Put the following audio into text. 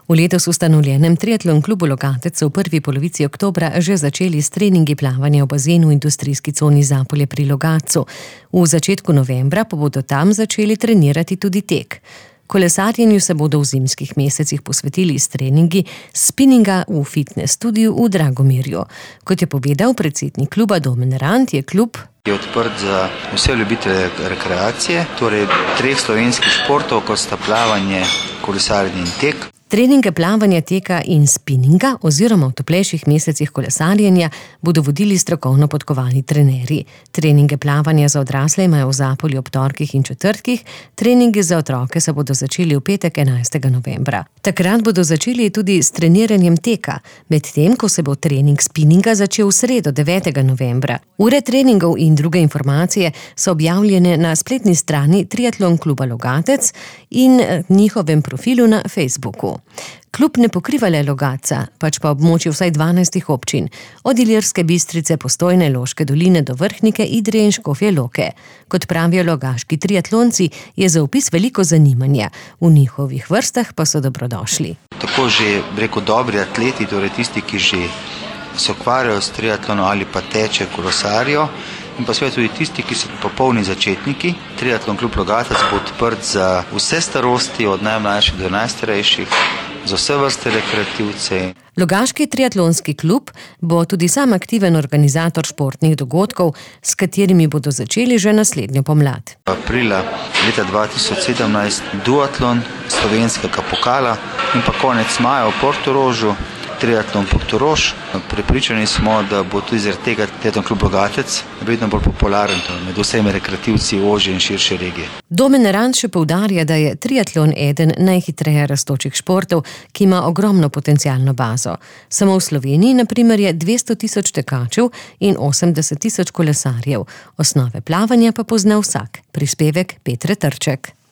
V letos ustanovljenem Triatlon klubu Logatec so v prvi polovici oktobra že začeli s treningi plavanja v bazenu v industrijski coni Zapolje pri Logatcu. V začetku novembra pa bodo tam začeli trenirati tudi tek. Kolesarjenju se bodo v zimskih mesecih posvetili s treningi spinninga v fitness studiu v Dragomirju. Kot je povedal predsednik kluba Domen Rant, je klub odprt za vse ljubitelje rekreacije, torej 3 slovenskih športov, kot sta plavanje, kolesarjenje in tek. Treninge plavanja, teka in spinninga oziroma v toplejših mesecih kolesarjenja bodo vodili strokovno podkovani trenerji. Treninge plavanja za odrasle imajo v Zapolju ob torkih in četrtkih, treningi za otroke se bodo začeli v petek 11. novembra. Takrat bodo začeli tudi s treniranjem teka, medtem ko se bo trening spinninga začel v sredo 9. novembra. Ure treningov in druge informacije so objavljene na spletni strani Triatlon kluba Logatec in njihovem profilu na Facebooku. Klub ne pokriva le Logatca, pač pa območje vsaj 12 občin, od Ilirske Bistrice, Postojne, Loške doline do Vrhnike, Idrije in Škofje Loke. Kot pravijo logaški triatlonci, je za vpis veliko zanimanja, v njihovih vrstah pa so dobrodošli. Tako že, dobri atleti, torej tisti, ki že se ukvarjajo s triatlonom ali pa teče, kolesarijo, in pa seveda tudi tisti, ki so popolni začetniki. Triatlon klub Logatec bo odprt za vse starosti, od najmlajših do najstarejših, za vse vrste rekreativce. Logaški triatlonski klub bo tudi sam aktiven organizator športnih dogodkov, s katerimi bodo začeli že naslednjo pomlad. Aprila leta 2017 duatlon slovenskega pokala in pa konec maja v Portorožu triatlon Portorož. Prepričani smo, da bo tudi zaradi tega Triatlon klub Logatec vedno bolj popularen med vsemi rekreativci ožje in širše regije. Domen Rant še poudarja, da je triatlon eden najhitreje rastočih športov, ki ima ogromno potencialno bazo. Samo v Sloveniji, na primer, je 200 tisoč tekačev in 80 tisoč kolesarjev. Osnove plavanja pa pozna vsak. Prispevek Petre Trček.